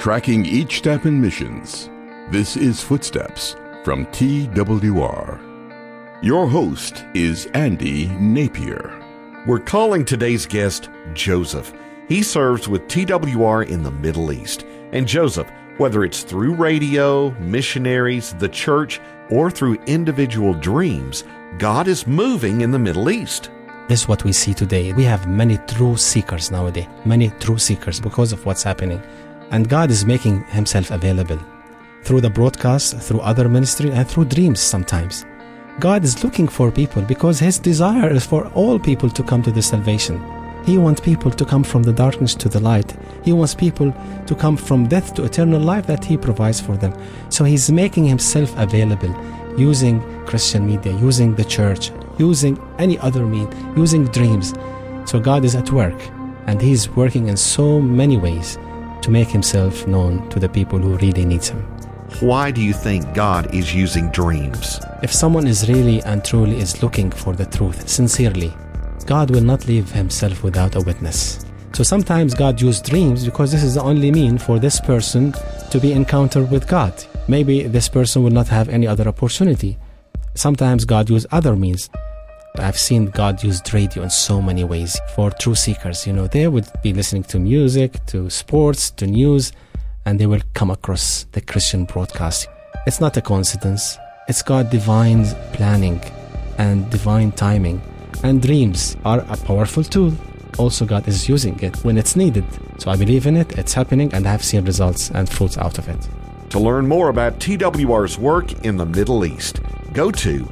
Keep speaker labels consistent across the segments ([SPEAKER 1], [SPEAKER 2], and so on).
[SPEAKER 1] tracking each step in missions. This is Footsteps from TWR. Your host is Andy Napier.
[SPEAKER 2] We're calling today's guest Joseph. He serves with TWR in the Middle East. And Joseph, whether it's through radio, missionaries, the church, or through individual dreams, God is moving in the Middle East.
[SPEAKER 3] This is what we see today. We have many true seekers nowadays, many true seekers because of what's happening. And God is making himself available through the broadcast, through other ministry, and through dreams sometimes. God is looking for people because his desire is for all people to come to the salvation. He wants people to come from the darkness to the light. He wants people to come from death to eternal life that he provides for them. So he's making himself available using Christian media, using the church, using any other means, using dreams. So God is at work, and he's working in so many ways to make himself known to the people who really need him.
[SPEAKER 2] Why do you think God is using dreams?
[SPEAKER 3] If someone is really and truly is looking for the truth, sincerely, God will not leave himself without a witness. So sometimes God uses dreams because this is the only means for this person to be encountered with God. Maybe this person will not have any other opportunity. Sometimes God uses other means. I've seen God use radio in so many ways for true seekers. They would be listening to music, to sports, to news, and they will come across the Christian broadcast. It's not a coincidence. It's God's divine planning and divine timing. And dreams are a powerful tool. Also, God is using it when it's needed. So I believe in it, it's happening, and I've seen results and fruits out of it.
[SPEAKER 2] To learn more about TWR's work in the Middle East, go to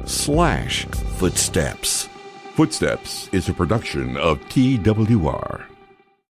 [SPEAKER 2] twr.org/footsteps.
[SPEAKER 1] Footsteps is a production of TWR.